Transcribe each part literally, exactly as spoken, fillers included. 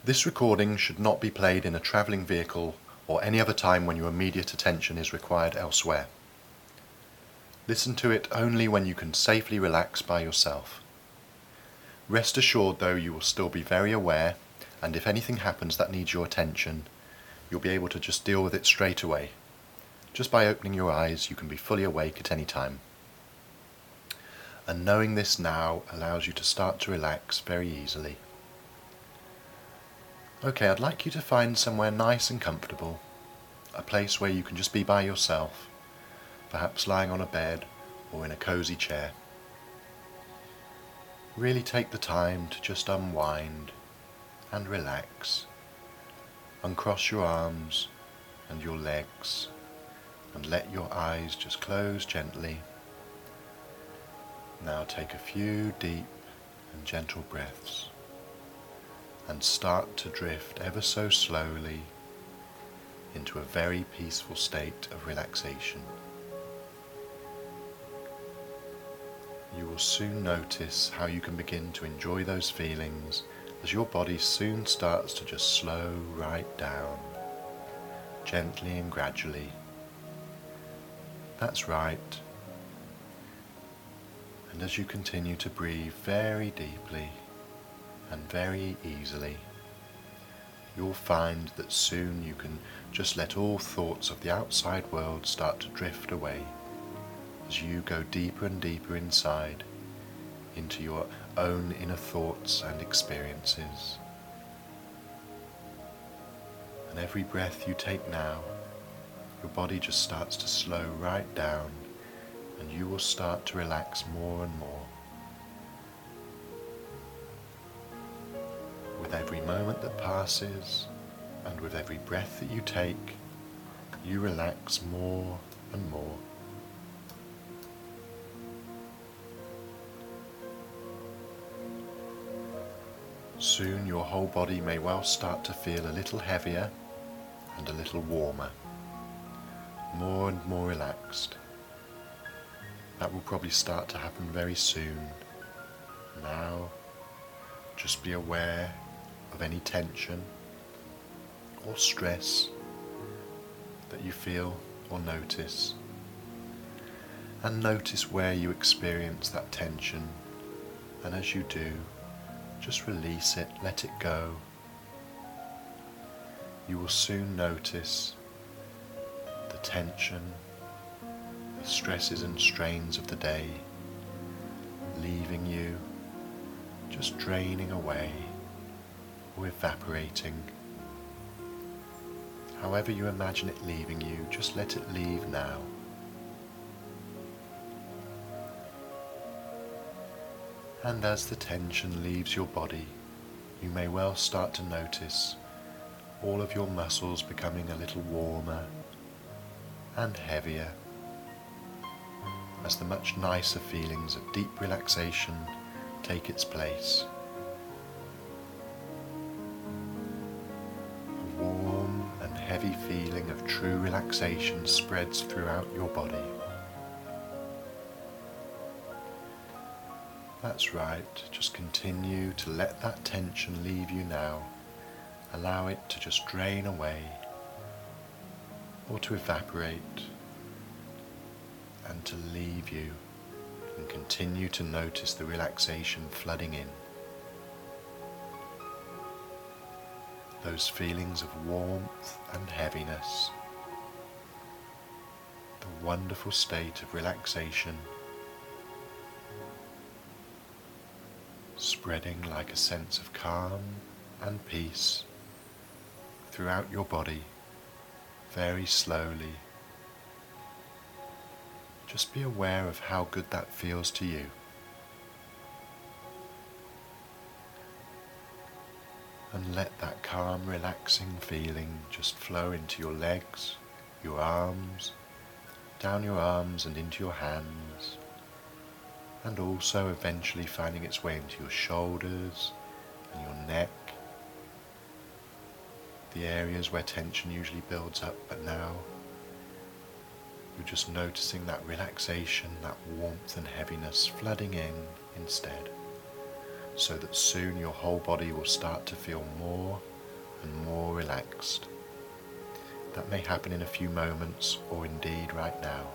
This recording should not be played in a travelling vehicle or any other time when your immediate attention is required elsewhere. Listen to it only when you can safely relax by yourself. Rest assured though, you will still be very aware, and if anything happens that needs your attention, you'll be able to just deal with it straight away. Just by opening your eyes, you can be fully awake at any time. And knowing this now allows you to start to relax very easily. Okay, I'd like you to find somewhere nice and comfortable, a place where you can just be by yourself, perhaps lying on a bed or in a cosy chair. Really take the time to just unwind and relax. Uncross your arms and your legs and let your eyes just close gently. Now take a few deep and gentle breaths and start to drift ever so slowly into a very peaceful state of relaxation. You will soon notice how you can begin to enjoy those feelings as your body soon starts to just slow right down, gently and gradually. That's right. And as you continue to breathe very deeply and very easily, you'll find that soon you can just let all thoughts of the outside world start to drift away as you go deeper and deeper inside into your own inner thoughts and experiences. And every breath you take now, your body just starts to slow right down, and you will start to relax more and more. With every moment that passes, and with every breath that you take, you relax more and more. Soon your whole body may well start to feel a little heavier and a little warmer, more and more relaxed. That will probably start to happen very soon. Now, just be aware of any tension or stress that you feel or notice, and notice where you experience that tension, and as you do, just release it, let it go. You will soon notice the tension, the stresses and strains of the day leaving you, just draining away or evaporating. However you imagine it leaving you, just let it leave now. And as the tension leaves your body, you may well start to notice all of your muscles becoming a little warmer and heavier as the much nicer feelings of deep relaxation take its place. A warm and heavy feeling of true relaxation spreads throughout your body. That's right, just continue to let that tension leave you now. Allow it to just drain away or to evaporate and to leave you, and continue to notice the relaxation flooding in. Those feelings of warmth and heaviness, the wonderful state of relaxation spreading like a sense of calm and peace throughout your body, very slowly. Just be aware of how good that feels to you. And let that calm, relaxing feeling just flow into your legs, your arms, down your arms and into your hands, and also eventually finding its way into your shoulders and your neck, the areas where tension usually builds up, but now you're just noticing that relaxation, that warmth and heaviness flooding in instead, so that soon your whole body will start to feel more and more relaxed. That may happen in a few moments or indeed right now.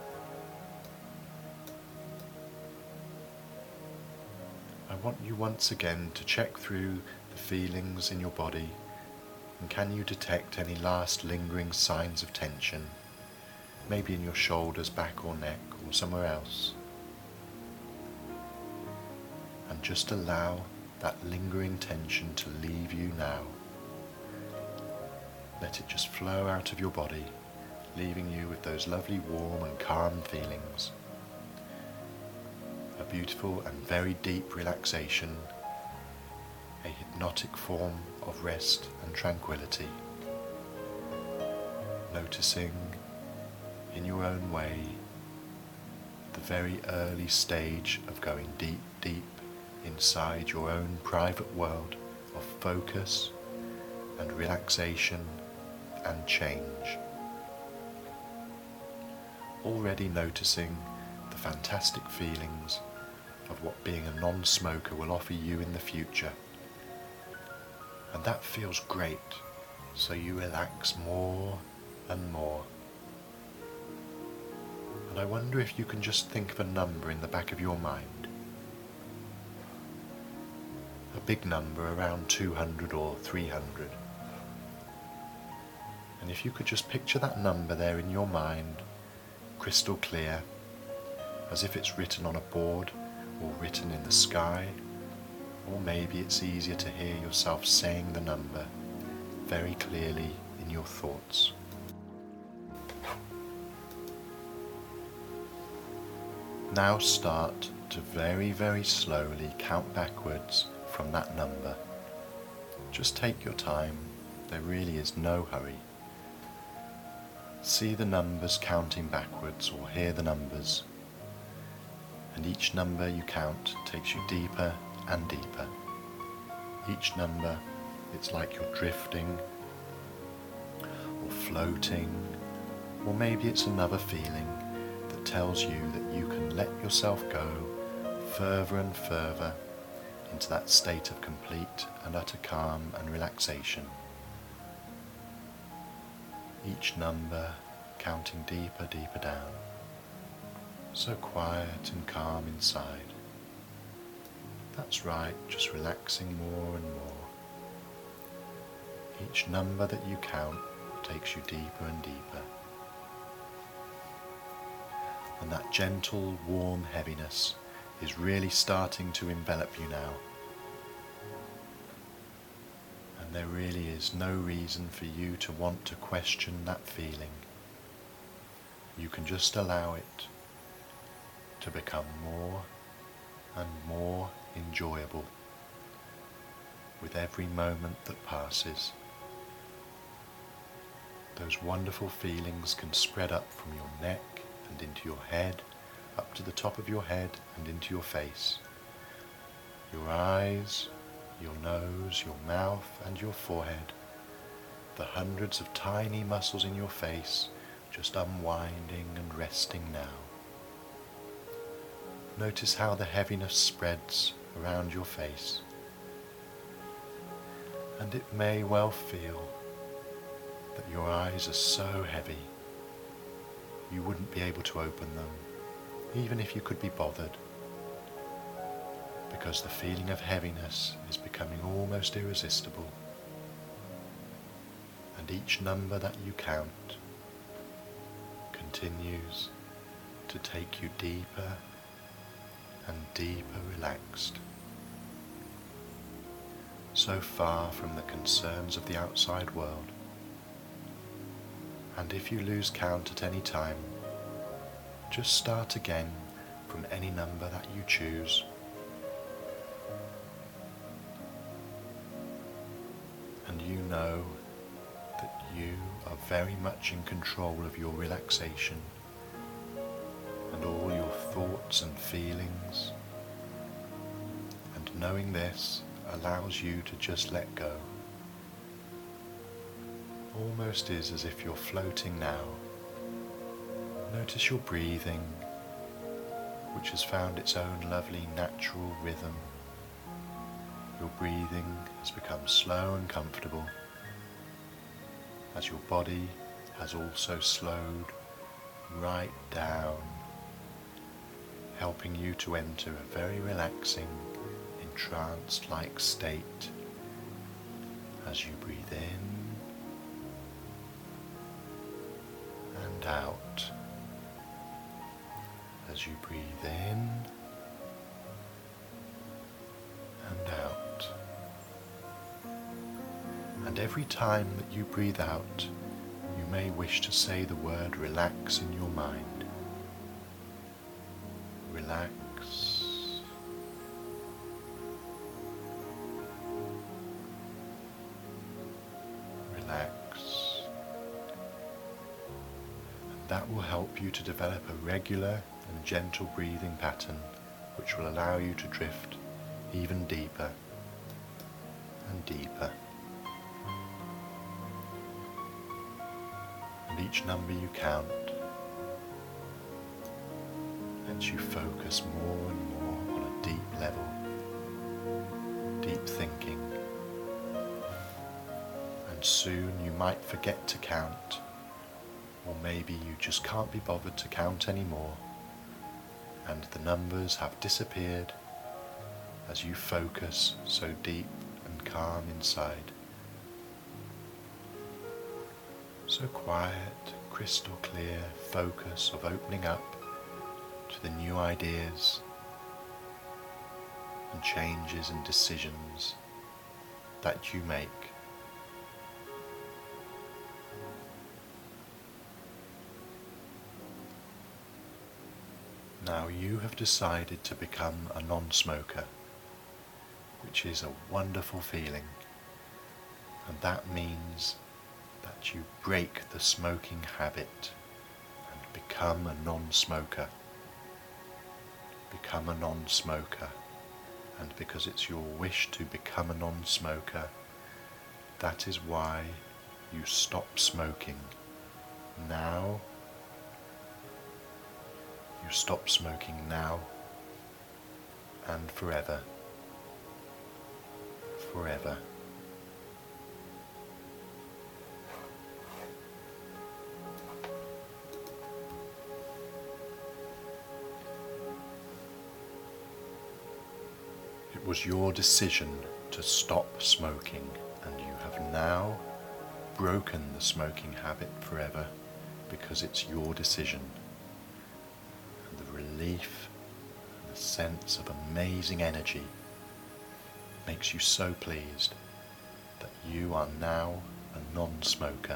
I want you once again to check through the feelings in your body, and can you detect any last lingering signs of tension, maybe in your shoulders, back or neck or somewhere else. And just allow that lingering tension to leave you now. Let it just flow out of your body, leaving you with those lovely warm and calm feelings. A beautiful and very deep relaxation, a hypnotic form of rest and tranquility. Noticing in your own way the very early stage of going deep, deep inside your own private world of focus and relaxation and change. Already noticing the fantastic feelings of what being a non-smoker will offer you in the future. And that feels great, so you relax more and more. And I wonder if you can just think of a number in the back of your mind. A big number around two hundred or three hundred. And if you could just picture that number there in your mind, crystal clear, as if it's written on a board or written in the sky, or maybe it's easier to hear yourself saying the number very clearly in your thoughts. Now start to very, very slowly count backwards from that number. Just take your time, there really is no hurry. See the numbers counting backwards or hear the numbers, and each number you count takes you deeper and deeper. Each number, it's like you're drifting or floating, or maybe it's another feeling that tells you that you can let yourself go further and further into that state of complete and utter calm and relaxation. Each number counting deeper, deeper down, so quiet and calm inside. That's right, just relaxing more and more. Each number that you count takes you deeper and deeper. And that gentle, warm heaviness is really starting to envelop you now. And there really is no reason for you to want to question that feeling. You can just allow it to become more and more enjoyable with every moment that passes. Those wonderful feelings can spread up from your neck and into your head, up to the top of your head and into your face, your eyes, your nose, your mouth and your forehead, the hundreds of tiny muscles in your face just unwinding and resting now. Notice how the heaviness spreads around your face, and it may well feel that your eyes are so heavy you wouldn't be able to open them, even if you could be bothered, because the feeling of heaviness is becoming almost irresistible, and each number that you count continues to take you deeper and deeper relaxed, so far from the concerns of the outside world. And if you lose count at any time, just start again from any number that you choose. And you know that you are very much in control of your relaxation and all your thoughts and feelings. And knowing this allows you to just let go. Almost is as if you're floating now. Notice your breathing, which has found its own lovely natural rhythm. Your breathing has become slow and comfortable, as your body has also slowed right down, helping you to enter a very relaxing, entranced-like state as you breathe in and out. As you breathe in and out. And every time that you breathe out, you may wish to say the word relax in your mind. Relax. Relax. And that will help you to develop a regular and gentle breathing pattern which will allow you to drift even deeper and deeper. And each number you count lets you focus more and more on a deep level, deep thinking. And soon you might forget to count, or maybe you just can't be bothered to count anymore, and the numbers have disappeared as you focus so deep and calm inside. So quiet, crystal clear focus of opening up to the new ideas and changes and decisions that you make. Now you have decided to become a non-smoker, which is a wonderful feeling, and that means that you break the smoking habit and become a non-smoker. Become a non-smoker, and because it's your wish to become a non-smoker, that is why you stop smoking. Now, you stop smoking now and forever. Forever. It was your decision to stop smoking, and you have now broken the smoking habit forever because it's your decision. And the relief and the sense of amazing energy makes you so pleased that you are now a non-smoker.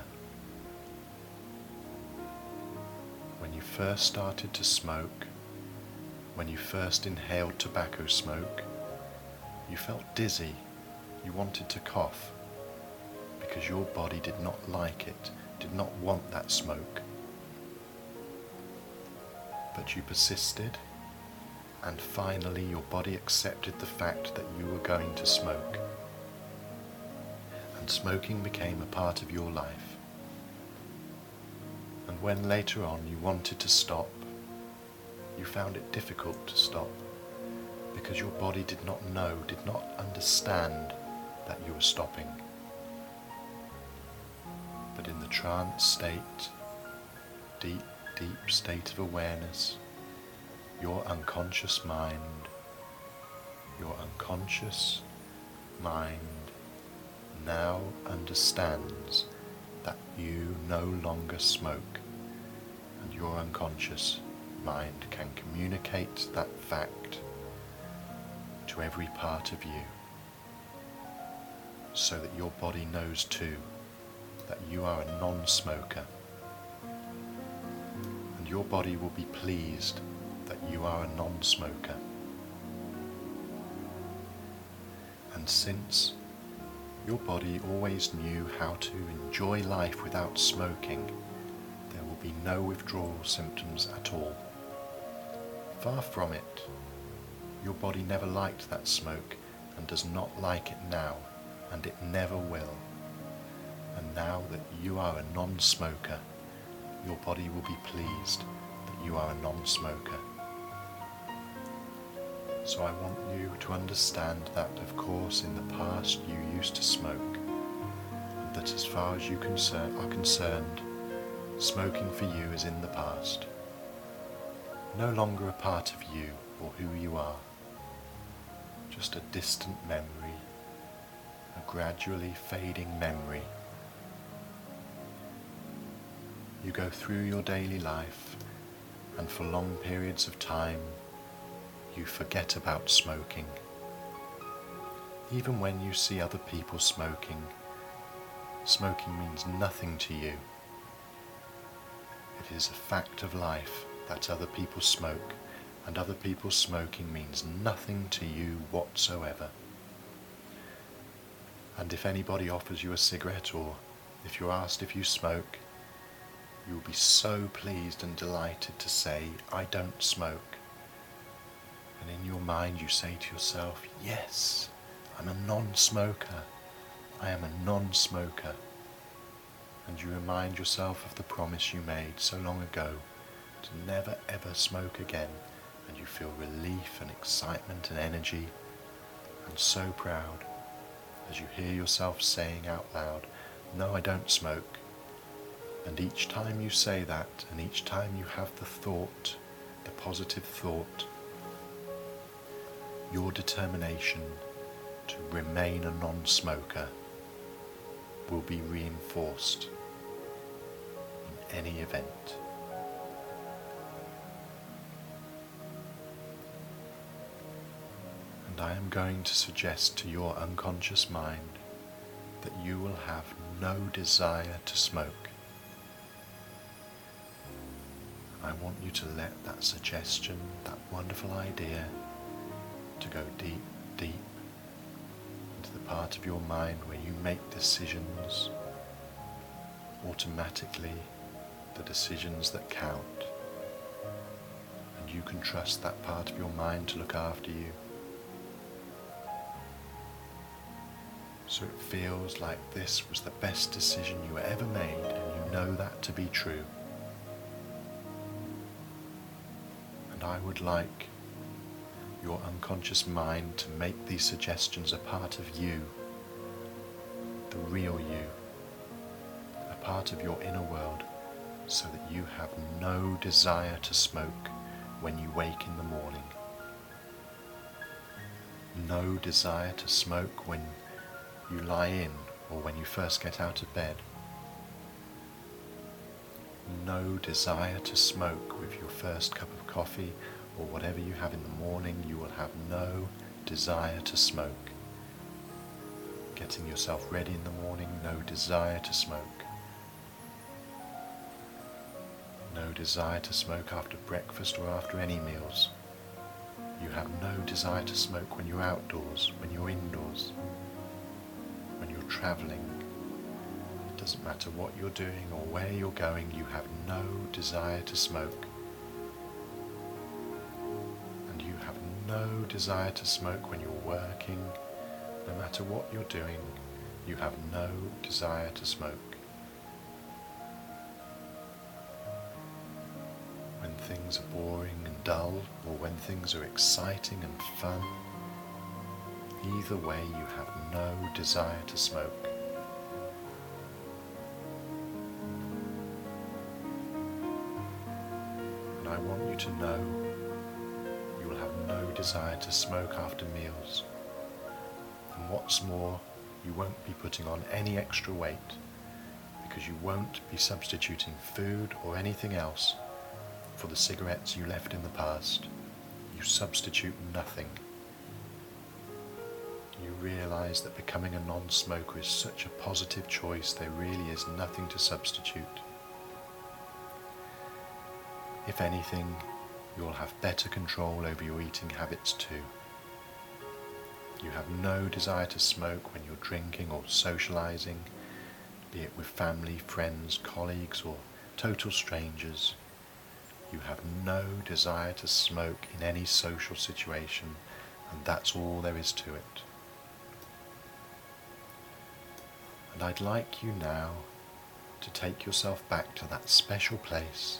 When you first started to smoke, when you first inhaled tobacco smoke, you felt dizzy, you wanted to cough, because your body did not like it, did not want that smoke. But you persisted, and finally your body accepted the fact that you were going to smoke. And smoking became a part of your life. And when later on you wanted to stop, you found it difficult to stop, because your body did not know, did not understand that you were stopping. But in the trance state, deep, deep state of awareness, your unconscious mind, your unconscious mind now understands that you no longer smoke, and your unconscious mind can communicate that fact to every part of you, so that your body knows too that you are a non-smoker, and your body will be pleased that you are a non-smoker. And since your body always knew how to enjoy life without smoking, there will be no withdrawal symptoms at all. Far from it. Your body never liked that smoke and does not like it now, and it never will. And now that you are a non-smoker, your body will be pleased that you are a non-smoker. So I want you to understand that, of course, in the past you used to smoke, and that as far as you concern, are concerned, smoking for you is in the past. No longer a part of you or who you are. Just a distant memory, a gradually fading memory. You go through your daily life, and for long periods of time, you forget about smoking. Even when you see other people smoking, smoking means nothing to you. It is a fact of life that other people smoke, and other people smoking means nothing to you whatsoever. And if anybody offers you a cigarette, or if you're asked if you smoke, you will be so pleased and delighted to say, "I don't smoke." And in your mind you say to yourself, "Yes, I'm a non-smoker. I am a non-smoker." And you remind yourself of the promise you made so long ago to never ever smoke again, and you feel relief and excitement and energy, and so proud as you hear yourself saying out loud, "No, I don't smoke." And each time you say that, and each time you have the thought, the positive thought, your determination to remain a non-smoker will be reinforced in any event. And I am going to suggest to your unconscious mind that you will have no desire to smoke. I want you to let that suggestion, that wonderful idea, to go deep, deep into the part of your mind where you make decisions, automatically the decisions that count. And you can trust that part of your mind to look after you. So it feels like this was the best decision you ever made, and you know that to be true. And I would like your unconscious mind to make these suggestions a part of you, the real you, a part of your inner world, so that you have no desire to smoke when you wake in the morning. No desire to smoke when you lie in or when you first get out of bed. No desire to smoke with your first cup of coffee or whatever you have in the morning. You will have no desire to smoke. Getting yourself ready in the morning, no desire to smoke. No desire to smoke after breakfast or after any meals. You have no desire to smoke when you're outdoors, when you're indoors, when you're travelling. It doesn't matter what you're doing or where you're going, you have no desire to smoke. And you have no desire to smoke when you're working. No matter what you're doing, you have no desire to smoke. When things are boring and dull, or when things are exciting and fun, either way you have no desire to smoke. And I want you to know you will have no desire to smoke after meals. And what's more, you won't be putting on any extra weight, because you won't be substituting food or anything else for the cigarettes you left in the past. You substitute nothing. You realize that becoming a non-smoker is such a positive choice, there really is nothing to substitute. If anything, you'll have better control over your eating habits too. You have no desire to smoke when you're drinking or socializing, be it with family, friends, colleagues, or total strangers. You have no desire to smoke in any social situation, and that's all there is to it. And I'd like you now to take yourself back to that special place,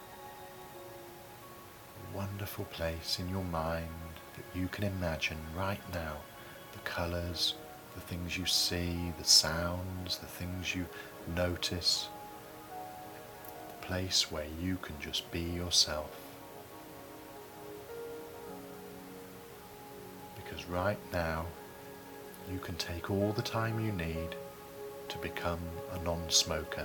a wonderful place in your mind that you can imagine right now, the colours the things you see, the sounds, the things you notice, the place where you can just be yourself. Because right now, you can take all the time you need to become a non-smoker.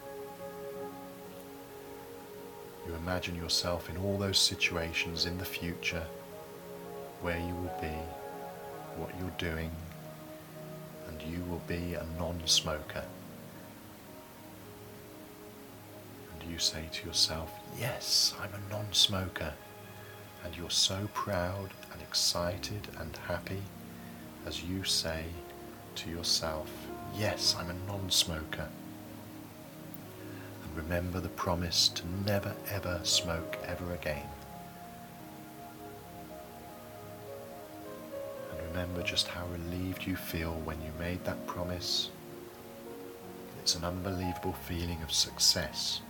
You imagine yourself in all those situations in the future where you will be, what you're doing, and you will be a non-smoker. And you say to yourself, yes, I'm a non-smoker. And you're so proud and excited and happy as you say to yourself, yes, I'm a non-smoker. And remember the promise to never ever smoke ever again. And remember just how relieved you feel when you made that promise. It's an unbelievable feeling of success,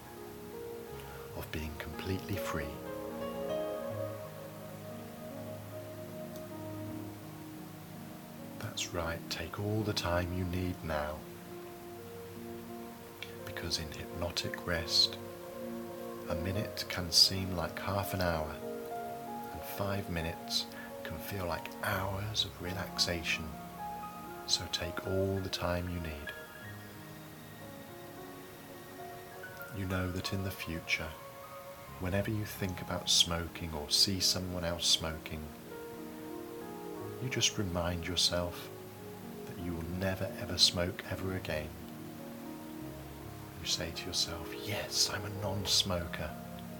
of being completely free. That's right, take all the time you need now, because in hypnotic rest, a minute can seem like half an hour, and five minutes can feel like hours of relaxation, so take all the time you need. You know that in the future, whenever you think about smoking or see someone else smoking, you just remind yourself that you will never ever smoke ever again. You say to yourself, yes, I'm a non-smoker.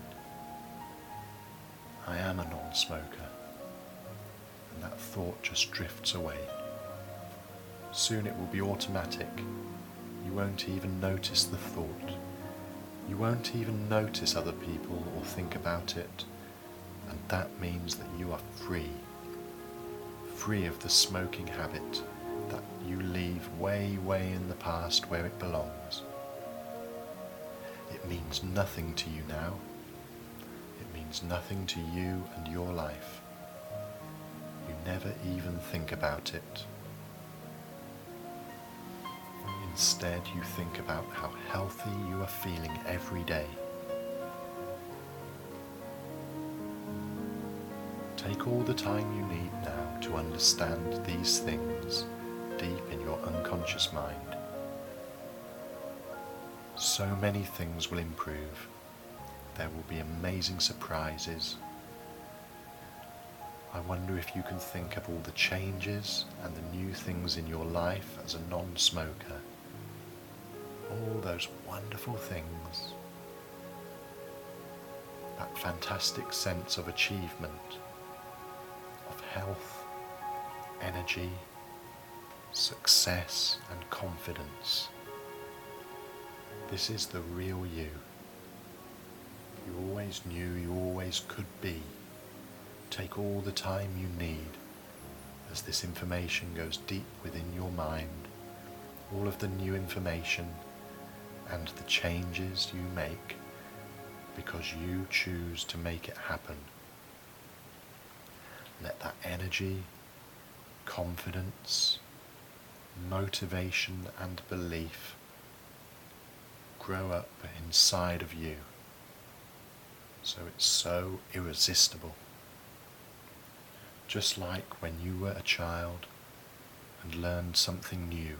I am a non-smoker. And that thought just drifts away. Soon it will be automatic. You won't even notice the thought. You won't even notice other people or think about it. And that means that you are free. Free of the smoking habit that you leave way, way in the past where it belongs. It means nothing to you now. It means nothing to you and your life. You never even think about it. Instead, you think about how healthy you are feeling every day. Take all the time you need now to understand these things deep in your unconscious mind. So many things will improve. There will be amazing surprises. I wonder if you can think of all the changes and the new things in your life as a non-smoker. All those wonderful things. That fantastic sense of achievement, of health, energy, success and confidence. This is the real you. You always knew you always could be. Take all the time you need as this information goes deep within your mind, all of the new information and the changes you make because you choose to make it happen. Let that energy, confidence, motivation and belief grow up inside of you, so it's so irresistible. Just like when you were a child and learned something new.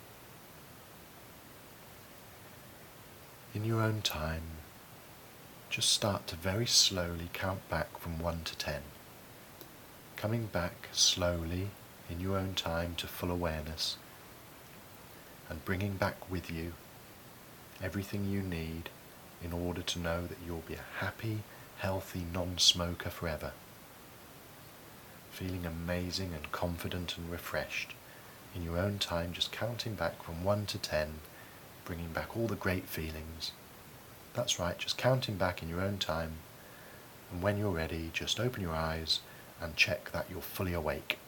In your own time, just start to very slowly count back from one to ten, coming back slowly in your own time to full awareness, and bringing back with you everything you need in order to know that you'll be a happy, healthy non-smoker forever. Feeling amazing and confident and refreshed in your own time, just counting back from one to ten, bringing back all the great feelings. That's right, just counting back in your own time, and when you're ready, just open your eyes and check that you're fully awake.